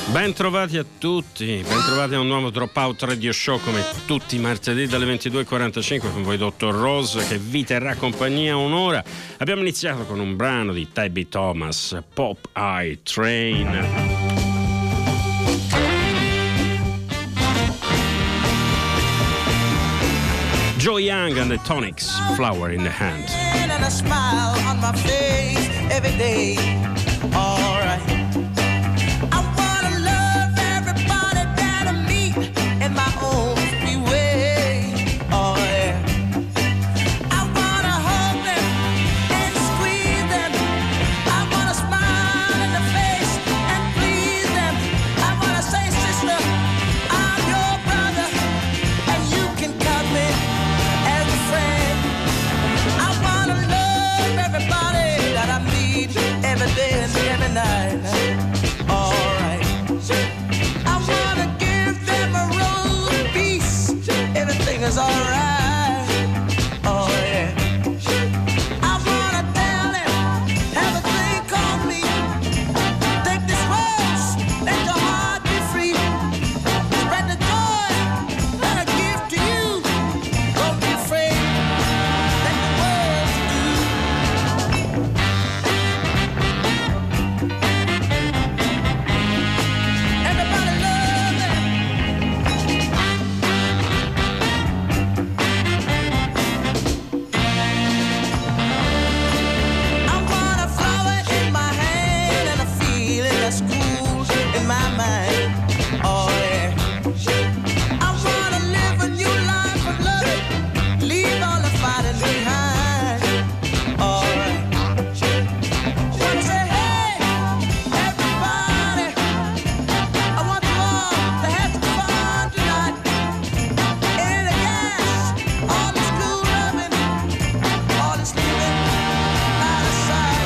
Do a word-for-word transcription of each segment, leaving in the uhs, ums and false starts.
Ben trovati a tutti, ben trovati a un nuovo Dropout Radio Show come tutti i martedì dalle ventidue e quarantacinque con voi dottor Rose che vi terrà compagnia un'ora. Abbiamo iniziato con un brano di Tabby Thomas, Pop Eye Train. Joe Young and the Tonics, Flower in the Hand. And a smile on my face every day. All right. I wanna love everybody that I meet in my own free way. Oh yeah. I wanna hold them and squeeze them. I wanna smile in the face and please them. I wanna say, sister, I'm your brother and you can cut me as a friend. I wanna love everybody that I meet every day and every night. Alright. I wanna give them a rose of peace. Everything is alright. Oh yeah. I wanna tell them, have a drink on me. Take this rose, let your heart be free. Spread the joy that I give to you. Don't be afraid. Let the world do. Everybody love them. I want a flower in my hand and a feeling that's cool in my mind. Oh yeah. I wanna live a new life of love, leave all the fighting behind. Alright. I wanna say, hey, everybody. I want you all to have some fun tonight. In the gas, all this cool loving, all this living out of sight.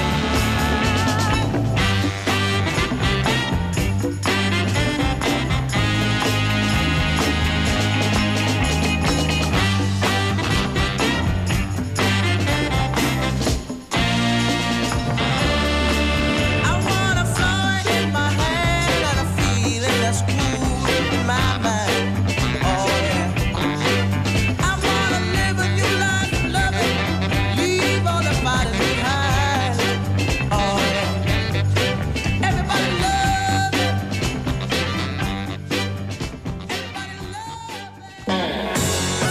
I want a flower in my hand and a feeling that's cool in my mind. Oh yeah. I wanna live a new life of loving, leave all the fighting behind. Oh yeah. Everybody love it. Everybody love it.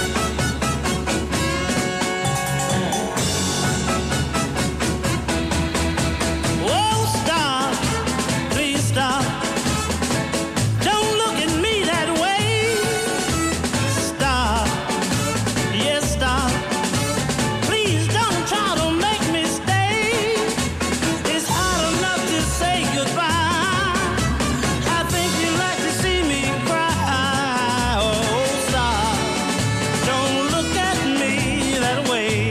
Oh, stop, please stop. Don't look at me that way. Stop, yes, stop. Please don't try to make me stay. It's hard enough to say goodbye. I think you'd like to see me cry. Oh, stop, don't look at me that way.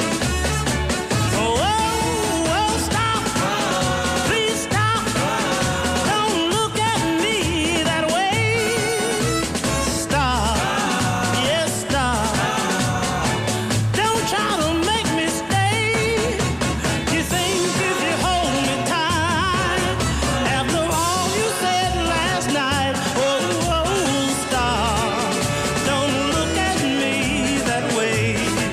Oh, oh, oh, stop. Please stop. Don't look at me that way. Stop. Yes, stop. Don't try to make me stay. You think if you hold me tight, after all you said last night. Oh, oh, stop. Don't look at me that way.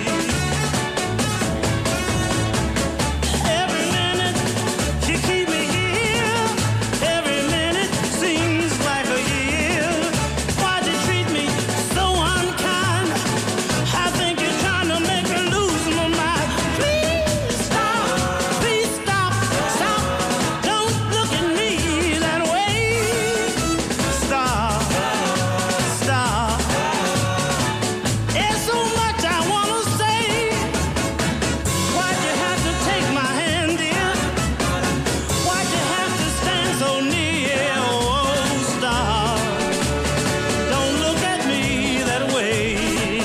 Every minute you keep me here. Every minute seems like a year. Why'd you treat me so unkind? I think you're trying to make me lose my mind. Please stop. Please stop. Stop. Don't look at me that way. Stop. Stop. There's so much I wanna say. Why'd you have to take my hand, dear? Why'd you have to stand so near? Oh, stop. Don't look at me that way.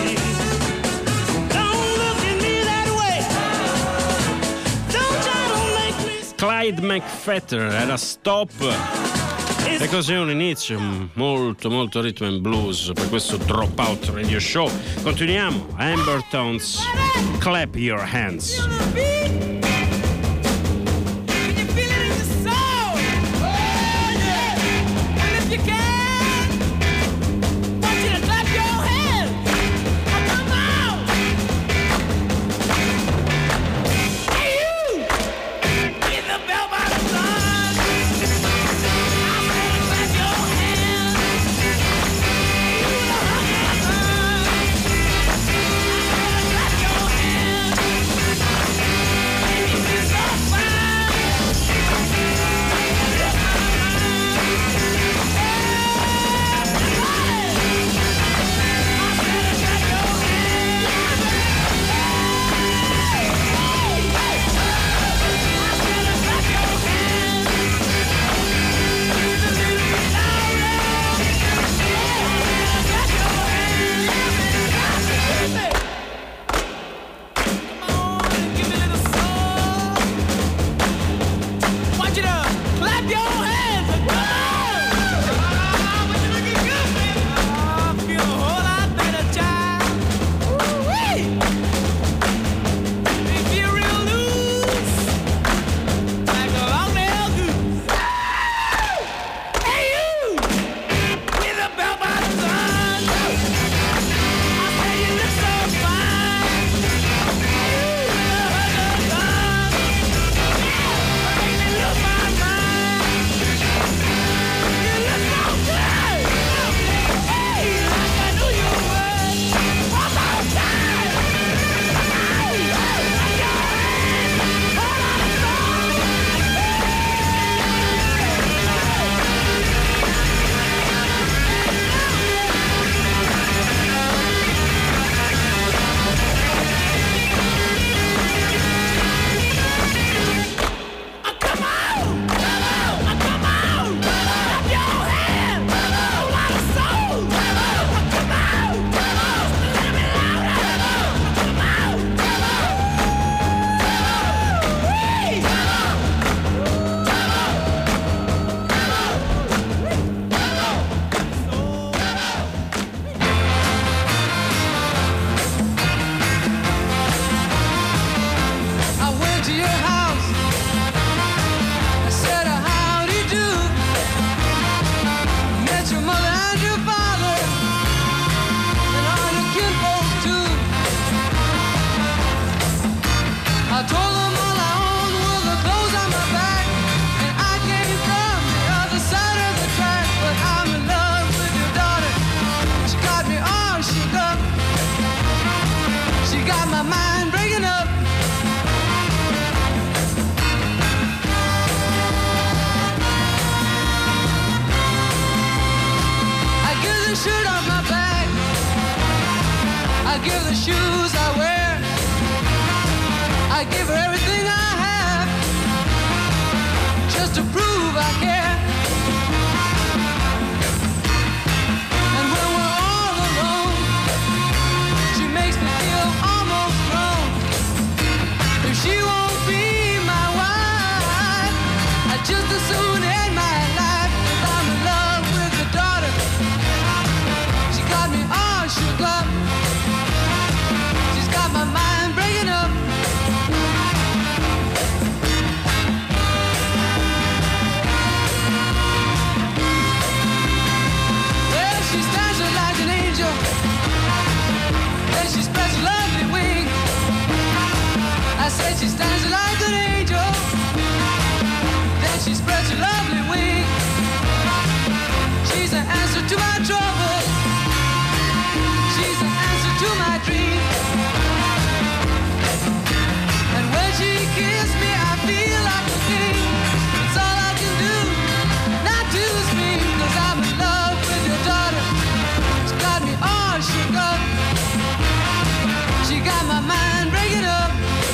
Don't look at me that way. Don't try to make me Clyde McFetter era Stop. E così un inizio molto molto rhythm and blues per questo Dropout Radio Show. Continuiamo. Amber Tones, Clap Your Hands. Can you feel it in your soul? Oh yeah. the shirt off my back. I give the shoes I wear. I give her everything I have, just to prove I care. And when we're all alone, she makes me feel almost grown. If she won't be my wife, I'd just as soon end my life. If I'm in love with her daughter, she got me all shook up. She's got my mind breaking up. Well, she stands there like an angel, then she spreads her lovely wing. I said she stands there like an angel, then she spreads her lovely wing. She's the answer to my trouble, she's the answer to my dream. And when she kisses me, I feel like a king. It's all I can do, not to scream, 'cause I'm in love with your daughter. She got me all shook up. She got my mind breaking up.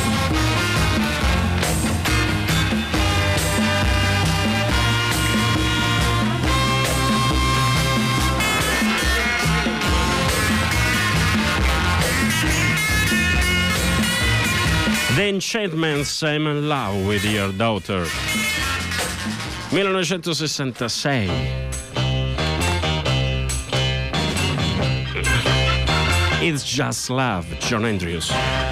The Enchantments, I'm in love with your daughter. millenovecentosessantasei. It's Just Love, John Andrews.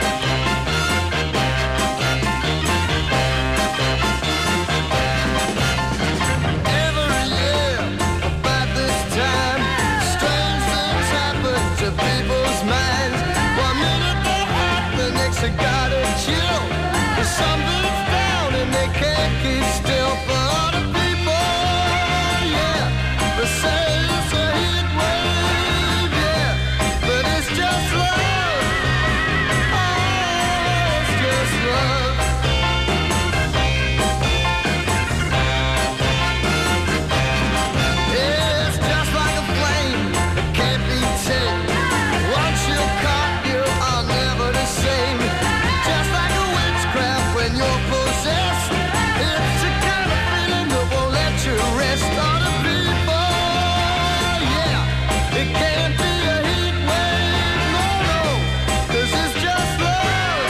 Every year, about this time, strange things happen to people's minds. One minute they're hot, the next they got a chill. The sun beats down and they can't keep still. For other people, yeah, they say it's a heat wave, yeah, but it's just love. Oh, it's just love. It's just like a flame that can't be tamed. Once you're caught, you are never the same. Just like a witchcraft when you're possessed. It's a kind of feeling that won't let you rest. Other people, yeah, it can't be a heat wave, no, no, 'cause it's just love.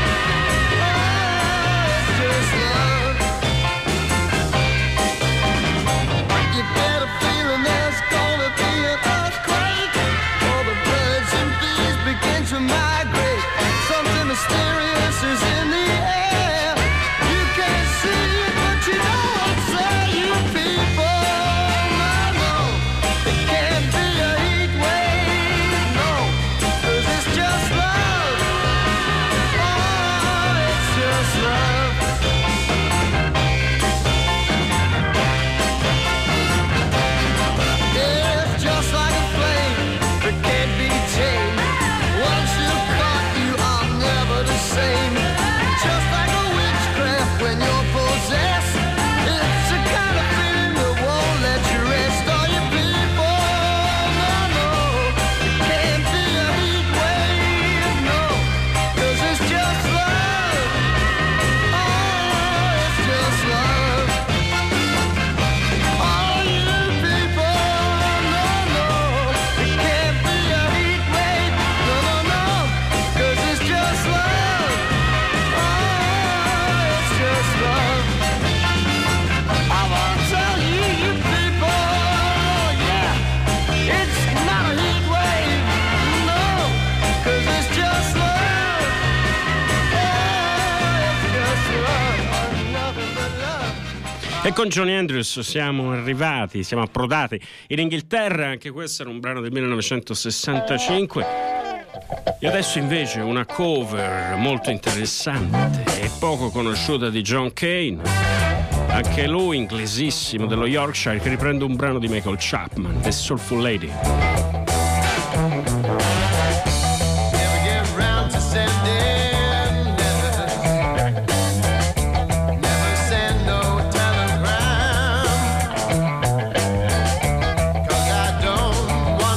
Oh, it's just love. You get a feeling there's gonna be an earthquake. All the birds and bees begin to migrate. Something mysterious is in the air. You can't see it, but you know what's there. You people, no, no, it can't be a heat wave, no, 'cause it's just love. Oh, it's just love. It's just like a flame that can't be tamed. Once you're caught, you are never the same. Just like a witchcraft when you're possessed. It's a kind of feeling that won't let you rest. All you people, no, no, it can't be a heat wave, no, 'cause it's just love. Oh, it's just love. All you people, no, no, it can't be a heat wave, no, no, no, 'cause it's just love. Oh, it's just love. I wanna tell you, you people, yeah, it's not a heat wave, no, 'cause it's just love. Oh, it's just love, nothing but love. E con Johnny Andrews siamo arrivati, siamo approdati in Inghilterra. Anche questo era un brano del millenovecentosessantacinque. E adesso invece una cover molto interessante e poco conosciuta di John Cale. Anche lui inglesissimo, dello Yorkshire, che riprende un brano di Michael Chapman, The Soulful Lady. Never get round to sending letters. Never send no telegram. 'Cause I don't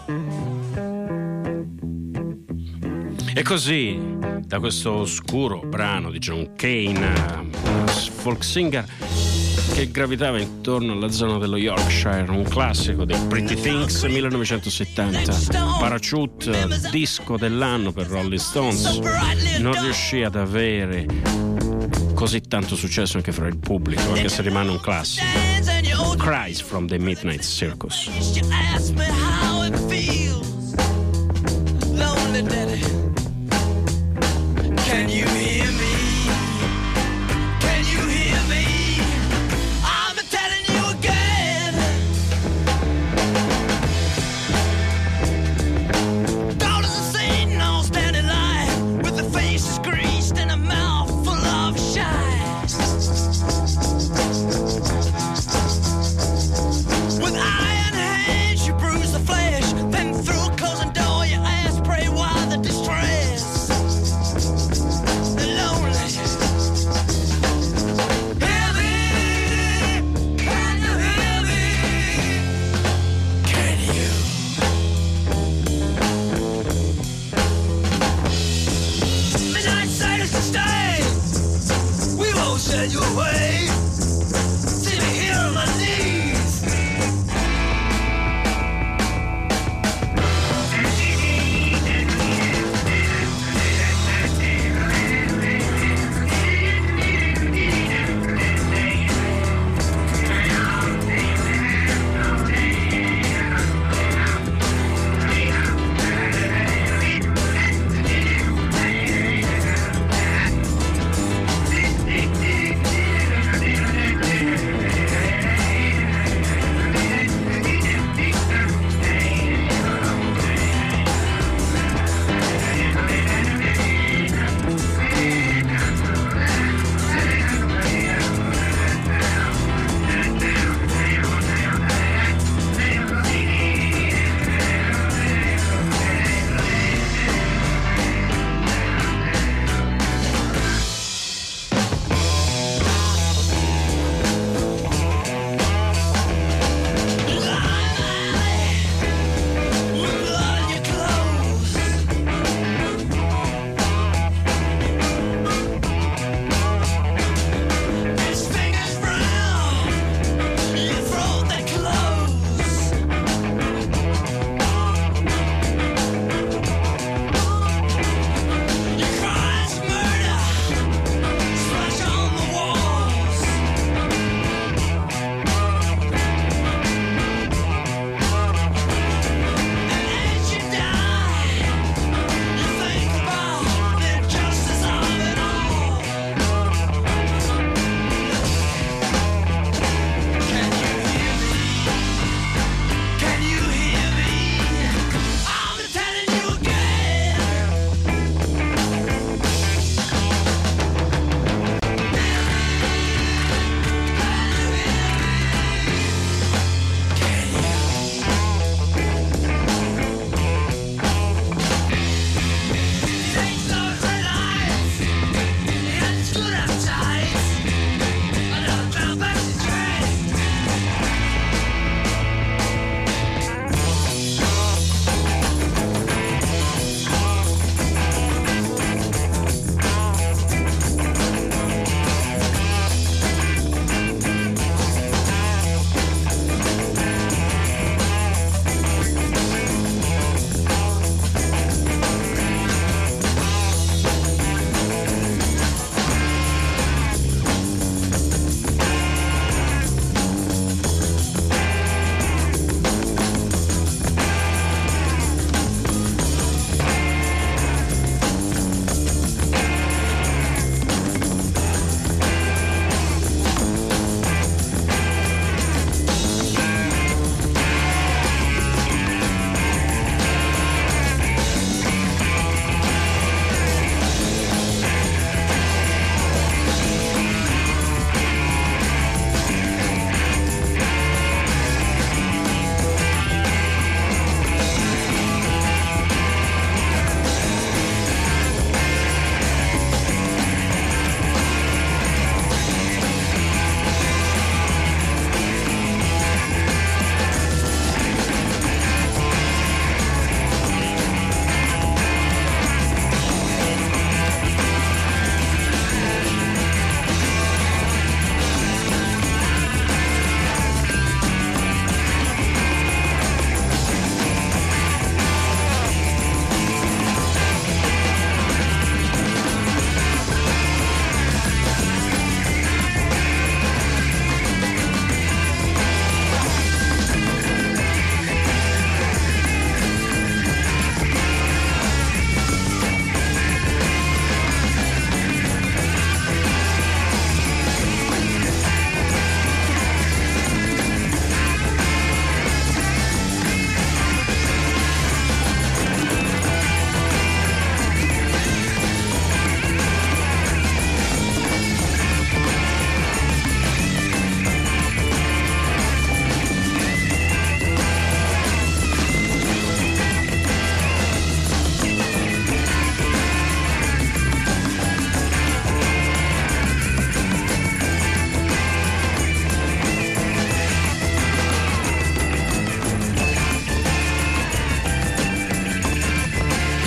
E così, da questo oscuro brano di John Cale, folk singer che gravitava intorno alla zona dello Yorkshire, un classico dei Pretty Things millenovecentosettanta, Parachute, disco dell'anno per Rolling Stones, non riuscì ad avere così tanto successo anche fra il pubblico, anche se rimane un classico. Cries from the Midnight Circus. You ask me how it feels, lonely daddy. Can you hear me? Can you hear me? I'm telling you again. Daughters of Satan all stand in line with their faces greased and a mouth full of shine. With iron hands you bruise the flesh, then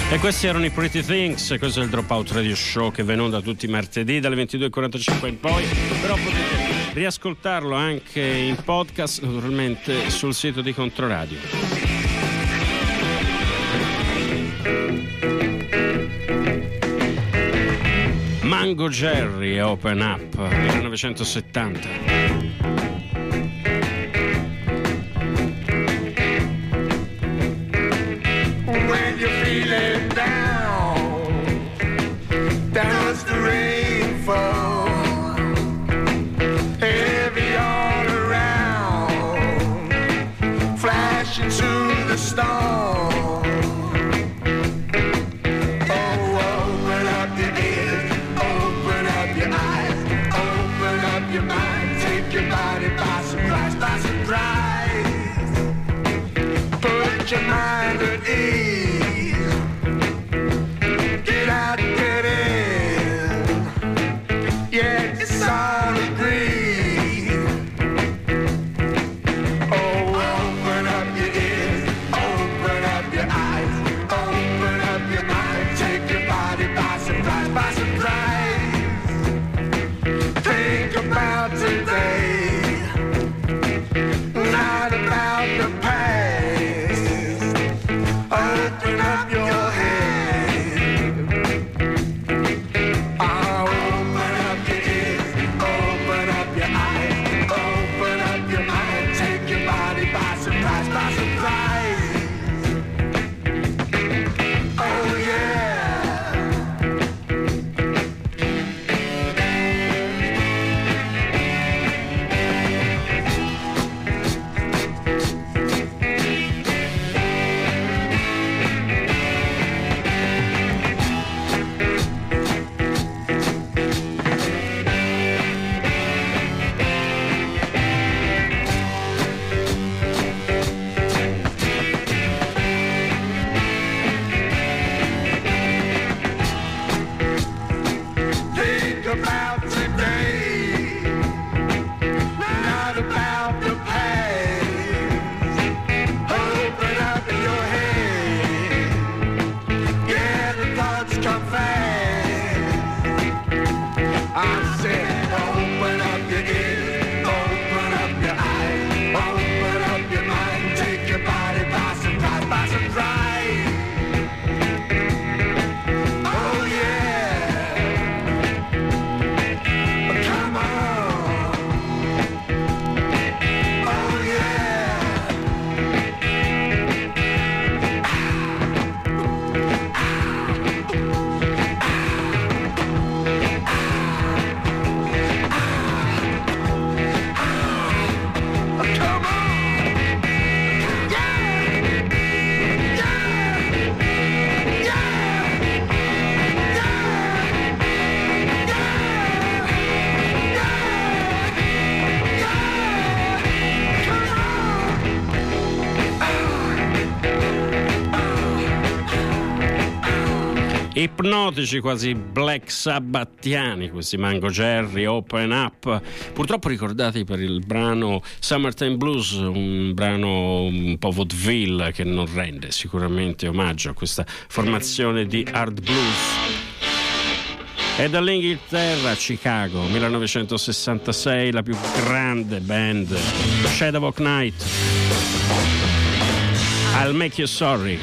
E questi erano i Pretty Things, questo è il Dropout Radio Show che va in onda tutti i martedì dalle ventidue e quarantacinque in poi, però potete riascoltarlo anche in podcast, naturalmente sul sito di Controradio. Mango Jerry Open Up, millenovecentosettanta. Your mind at ease. Get out, get in. Yeah, it's all agreed. Oh, open up your ears, open up your eyes, open up your mind. Take your body by surprise, by surprise. Think about today, not about the past. Open up your head. Oh, open up your ears, open up your eyes, open up your mind. Take your body by surprise, by surprise. Oh yeah. Ipnotici, quasi Black Sabbathiani, questi Mango Jerry Open Up, purtroppo ricordati per il brano Summertime Blues, un brano un po' vaudeville che non rende sicuramente omaggio a questa formazione di hard blues. E dall'Inghilterra, Chicago, millenovecentosessantasei, la più grande band, Shadowhawk Night, I'll Make You Sorry.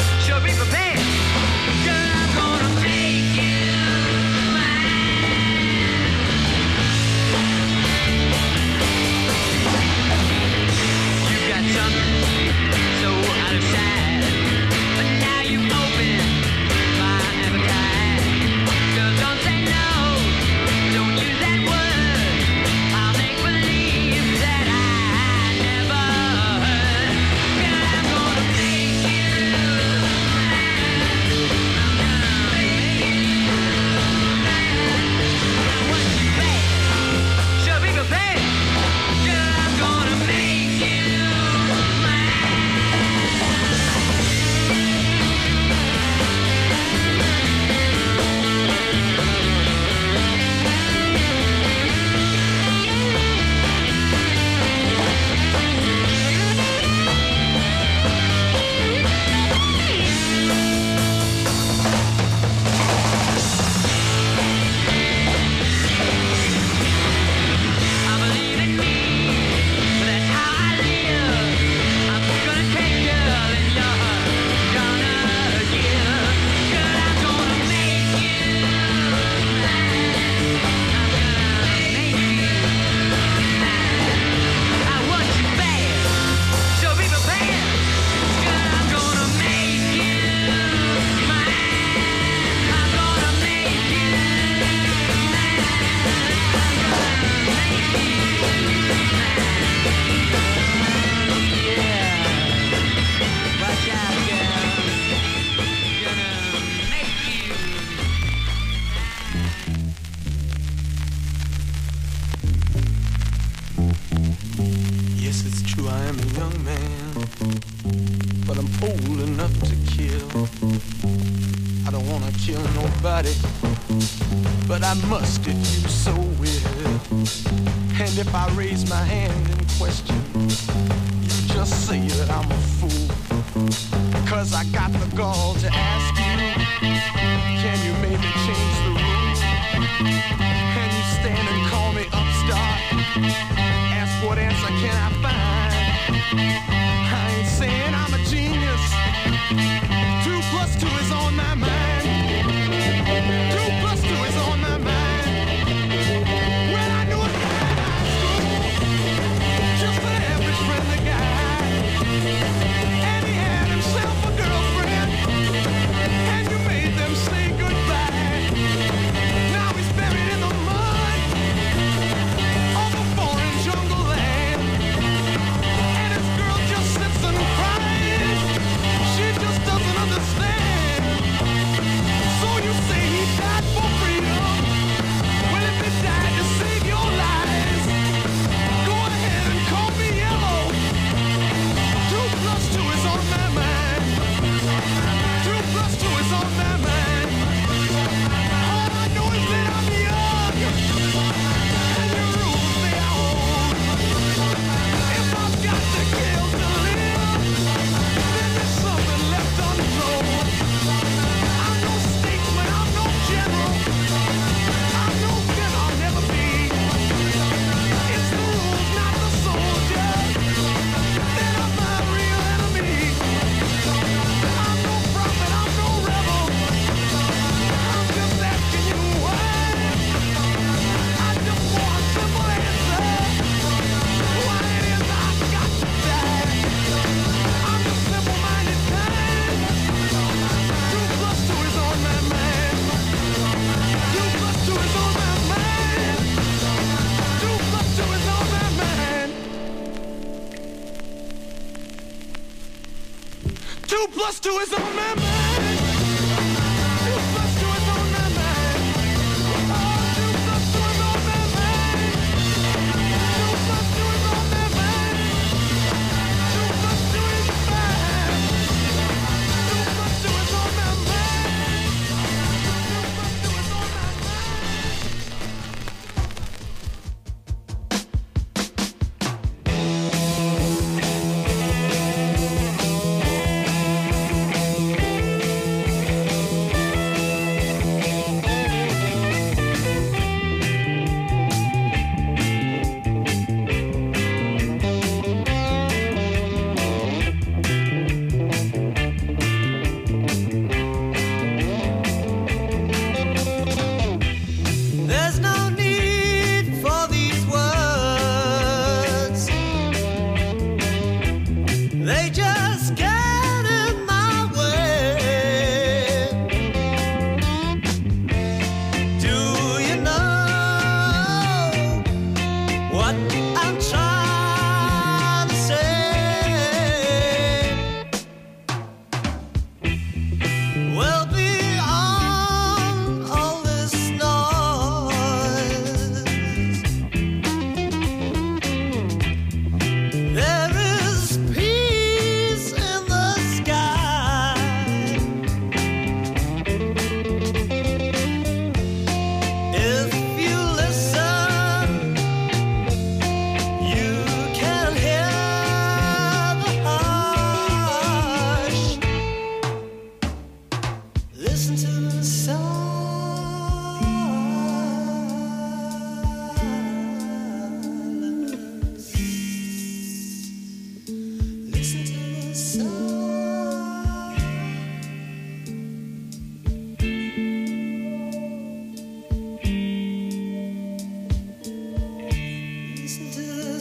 Be prepared. Girl, I'm gonna make you mine. I'm a young man, but I'm old enough to kill. I don't wanna kill nobody, but I must if you so will. And if I raise my hand in question, you just say that I'm a fool. Cause I got the gall to ask you, can you maybe change the rules? Can you stand and call me upstart? Ask what answer can I find? I ain't saying I'm a genius. Two plus two is on my mind. Two plus two is on my mind. When I knew a guy in high school, just an average friendly guy, and he had himself a girlfriend, and you made them say goodbye. Now he's buried in the mud of a foreign jungle land, and his girl just sits and cries. She just doesn't understand. So you say he died for freedom. Well, if he died to save your lives, go ahead and call me yellow. Two plus two is on my mind. Two plus two is on my mind. All I know is that I'm young, and the rules they are old. If I've got to kill to live, then there's something left untold. I'm no statesman, I'm no general, I'm no gun, I'll never be. It's the rules, not the soldiers, that are my real enemy. I'm no prophet, I'm no rebel, I'm just asking you why. I just want a simple answer, why it is I've got to die. I'm just simple-minded kind. Two plus two is on my mind. Two plus two is on my mind. Two plus two is on my mind. Two plus two is on my mind. Two plus two is on my mind. Oh, two plus two is on my mind. Two plus two is on my mind. Two plus two is fine. Two plus two is on my mind. Two plus two is on my mind. There's no need for these words. They just get in my way. Do you know what I'm trying to say? Well, beyond all this noise, there is peace in the sky. If you listen, you can hear the hush. Listen to the silence. Listen to the silence. Listen to the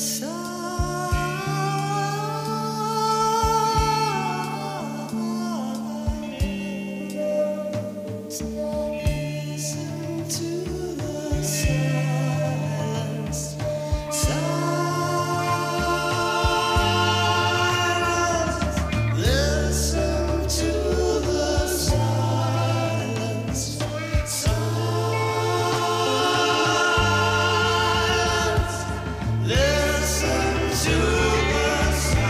silence. Listen to the silence. Silence. Listen to the silence. Silence. Listen to the silence.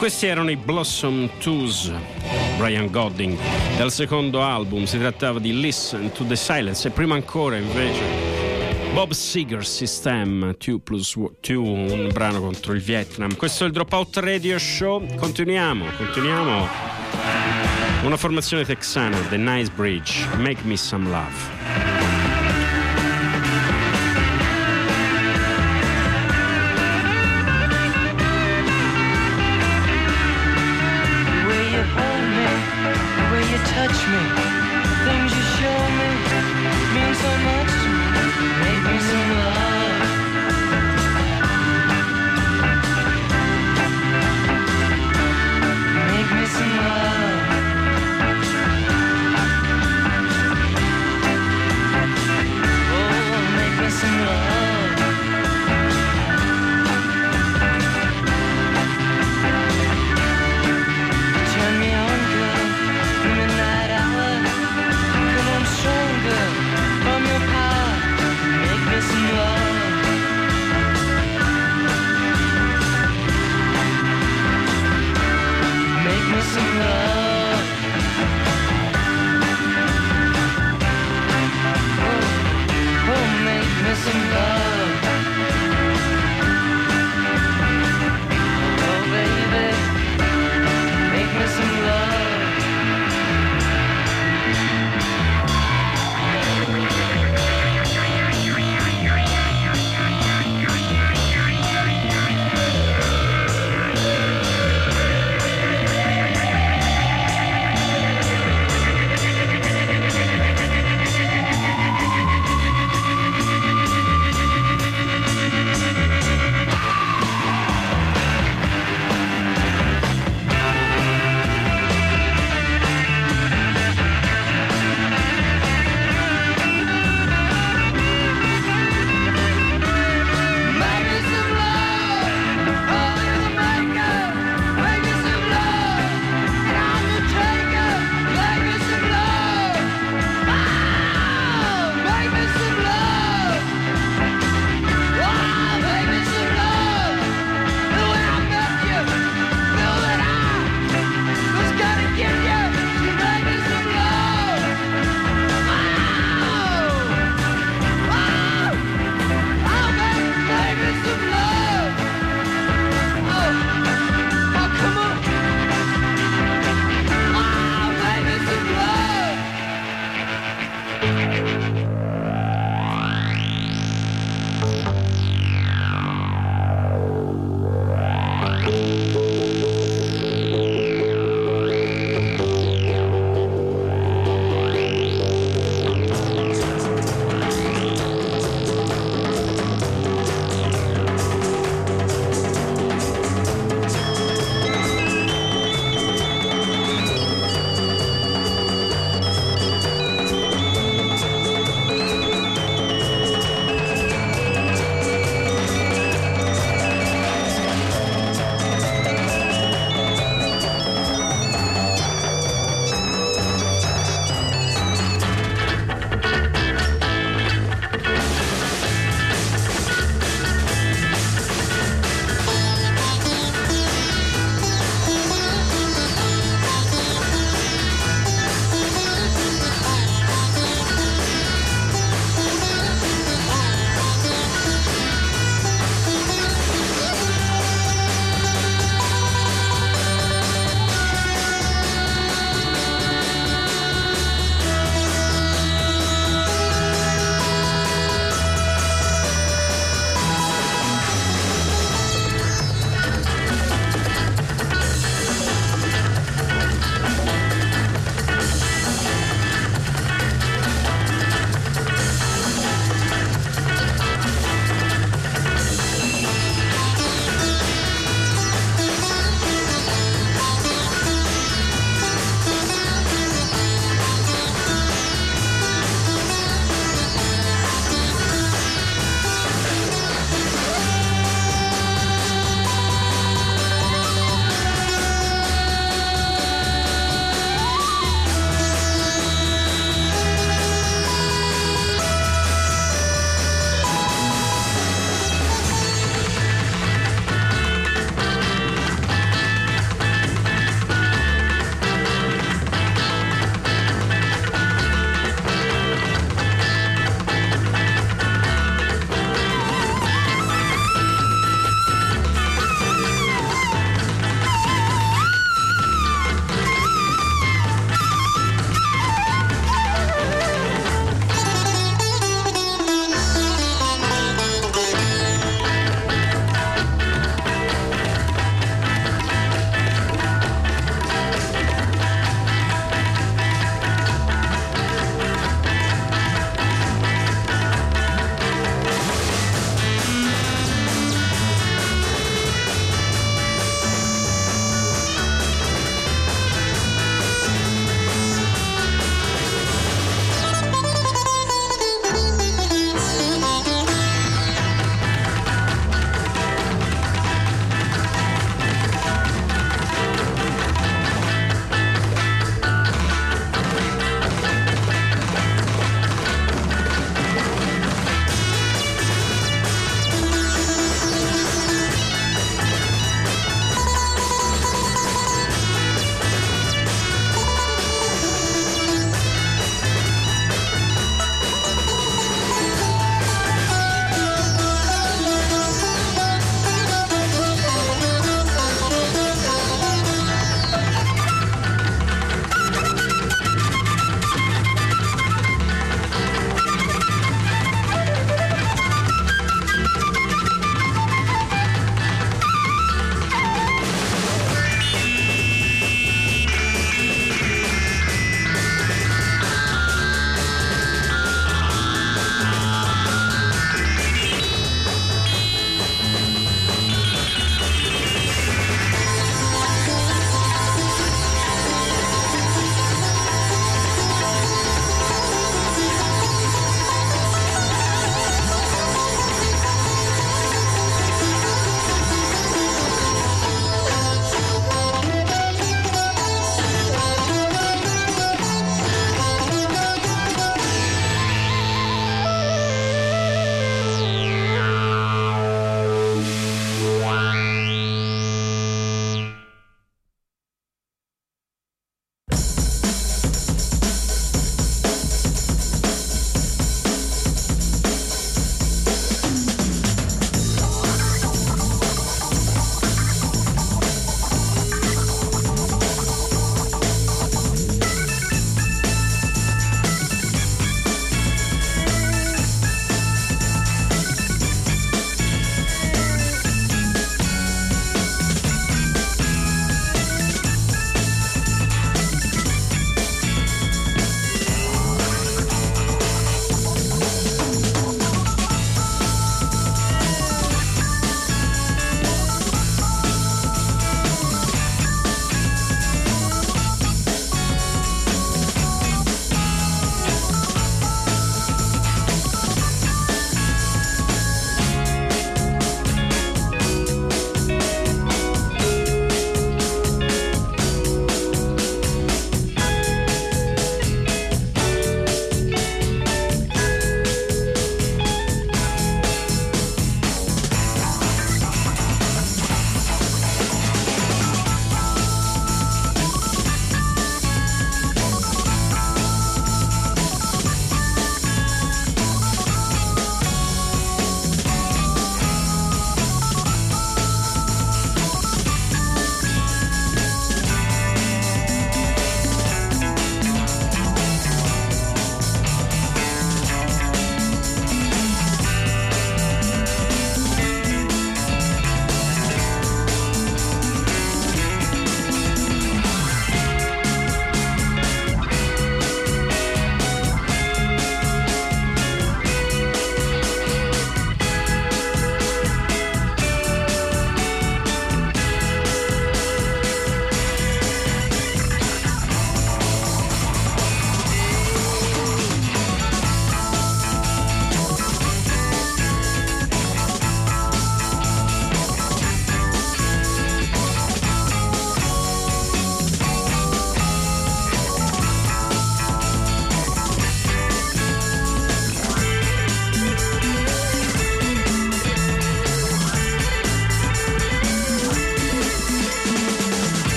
Questi erano i Blossom Twos, Brian Godding, dal secondo album. Si trattava di Listen to the Silence, e prima ancora invece Bob Seger System due plus due, un brano contro il Vietnam. Questo è il Dropout Radio Show. Continuiamo, continuiamo. Una formazione texana, The Nice Bridge, Make Me Some Love. Touch me, the things you show me mean so much to me. Make me some love. Make me some love. Oh, make me some love. Turn me on, girl. Midnight hour, come on stronger from your power. Make me some love. Make me some love. Oh, oh, make me some love. Oh, baby, make me some love.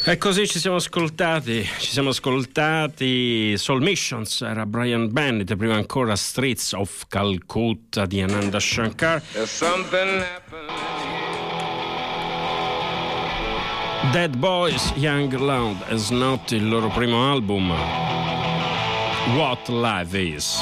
E così ci siamo ascoltati, ci siamo ascoltati Soul Missions, era Brian Bennett, prima ancora Streets of Calcutta di Ananda Shankar. Dead Boys Young Loud is not il loro primo album, What Life Is.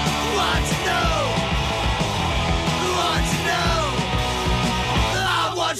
Want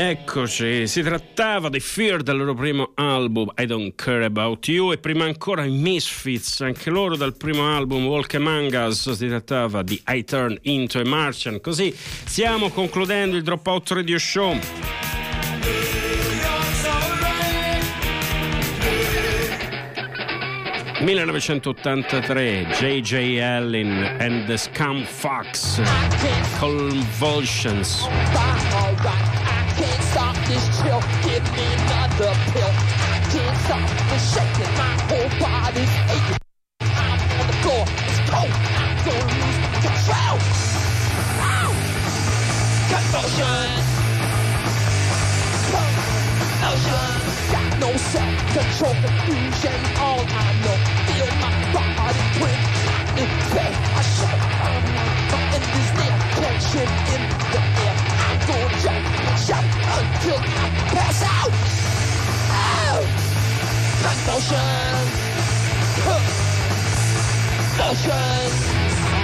Eccoci, si trattava dei Fear del loro primo album I Don't Care About You e prima ancora i Misfits, anche loro dal primo album Walk Among Us, si trattava di I Turn Into a Martian. Così stiamo concludendo il Dropout Radio Show. millenovecentottantatré, J J Allen and the Scum Fox, Convulsions. Can't stop this chill, give me another pill. Can't stop the shaking, my whole body's aching. I'm on the floor, it's cold, I'm gonna lose control. Ow! Convulsions, convulsions. Got no self-control, confusion, all I know. Feel my body break, me bang, I show. And this near tension in the air. I'm gonna jump and shout until I pass out. Oh! Convulsion. Convulsion.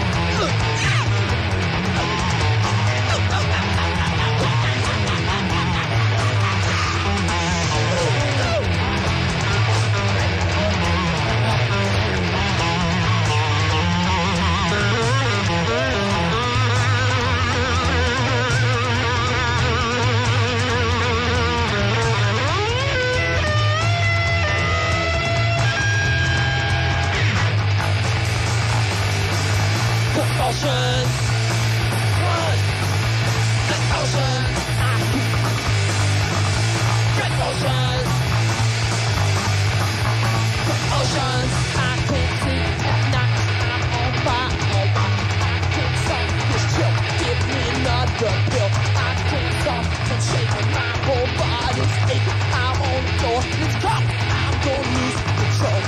Convulsion. Run. Convulsion. Convulsion. Convulsion. I can't sleep at night. I'm on fire. I can't stop this chill. Give me another pill. I can't stop from shaking. My whole body's aching. I'm on the floor. It's cold. I'm gonna lose control.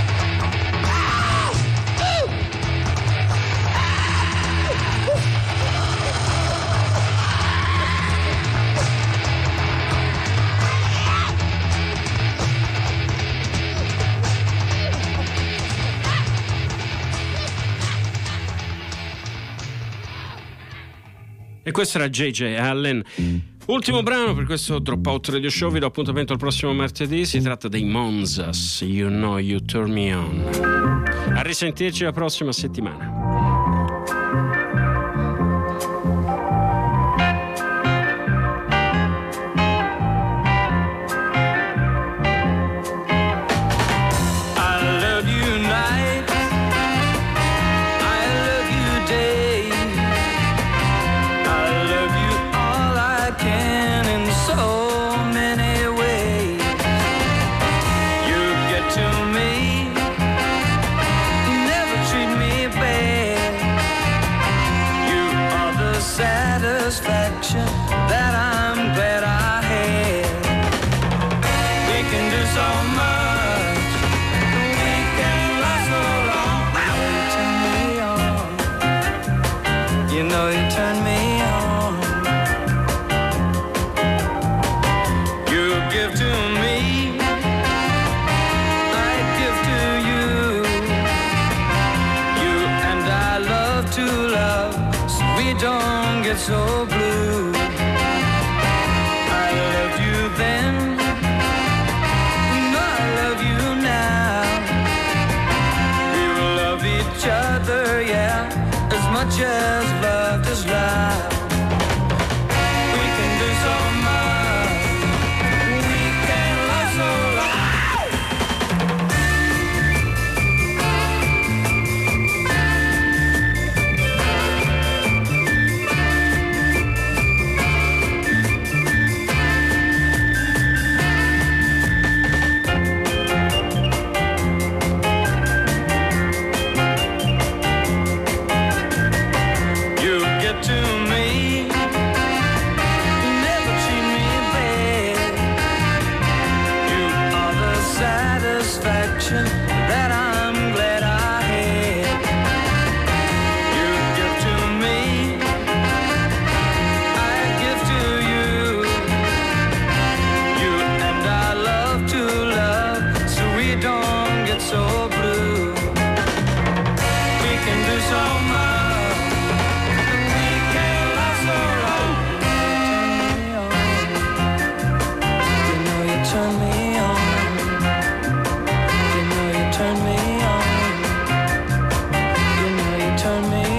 E questo era J J Allen. Ultimo brano per questo Dropout Radio Show. Vi do appuntamento al prossimo martedì. Si tratta dei Monzas, You Know You Turn Me On. A risentirci la prossima settimana. That I'm glad I had. We can do so much. We can last so long. You know you turn me on. You know you turn me on. You give to me, I give to you. You and I love to love, so we don't get so blue. Then, and I love you now. We will love each other, yeah, as much as love does lie.